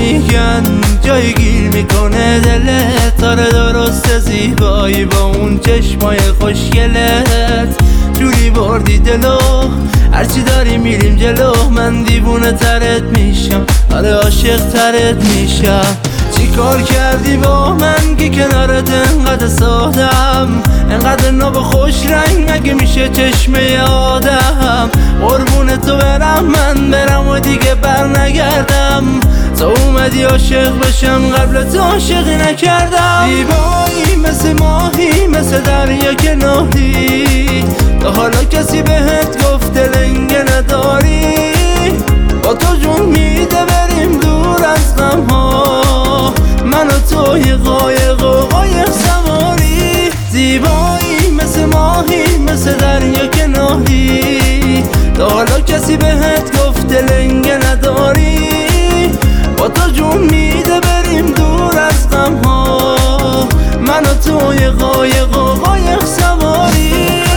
میگن جای گیر میکنه دلت. آره درست زیبایی با اون چشمای خوشگلت جوری بردی دلو، هرچی داری میریم جلو. من دیوونه ترت میشم، آره عاشق ترت میشم. چی کار کردی با من که کنارت انقدر سادم، انقدر ناب خوش رنگ مگه میشه چشمه آدم؟ قربون تو برم من برم و دیگه بر نگردم. تو اومدی عاشق بشم قبل تو عاشقی نکردم. زیبایی مثل ماهی مثل دریا کناری، تا حالا کسی بهت گفته لنگه نداری؟ با تو جون میده بریم دور از غم ها، من و توی قایق و قایق سواری. زیبایی مثل ماهی مثل دریا کناری، تا حالا کسی بهت گفته لنگه نداری؟ با تو جون میده بریم دور از غم ها، من و توی قایق و قایق سواری.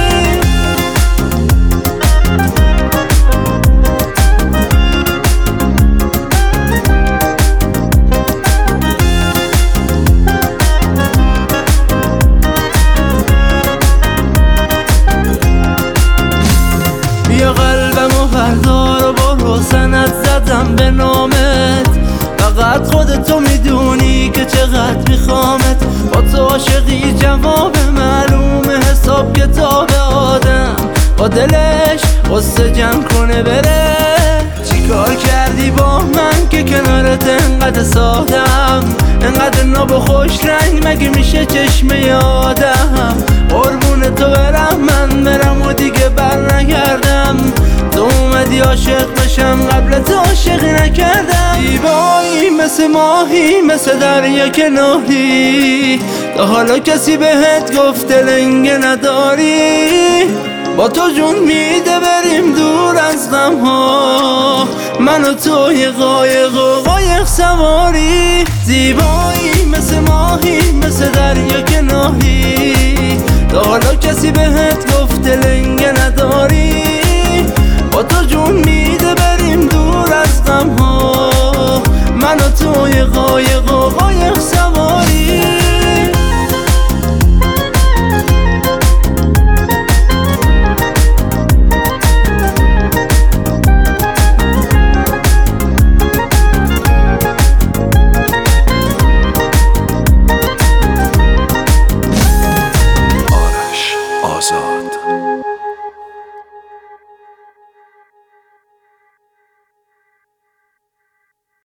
بیا قلبمو بردار و برو سند زدم به نامت. فقط خودتو میدونی که چقدر میخوامت. با تو عاشقی جواب معلومه، حساب کتاب آدم با دلش قصه جمع کنه بره. چی کار کردی با من که کنارت انقدر سادم، انقدر ناب و خوش رنگ مگه میشه چشمه آدم؟ قربون تو برم من برم و دیگه بر نگردم. تو اومدی عاشق بشم قبل تو عاشقی نکردم. زیبایی مثل ماهی مثل دریا کناری، تا حالا کسی بهت گفته لنگه نداری؟ با تو جون میده بریم دور از غم ها، من و توی قایق و قایق سواری. زیبایی مثل ماهی مثل دریا کناری، تا حالا کسی بهت گفته لنگه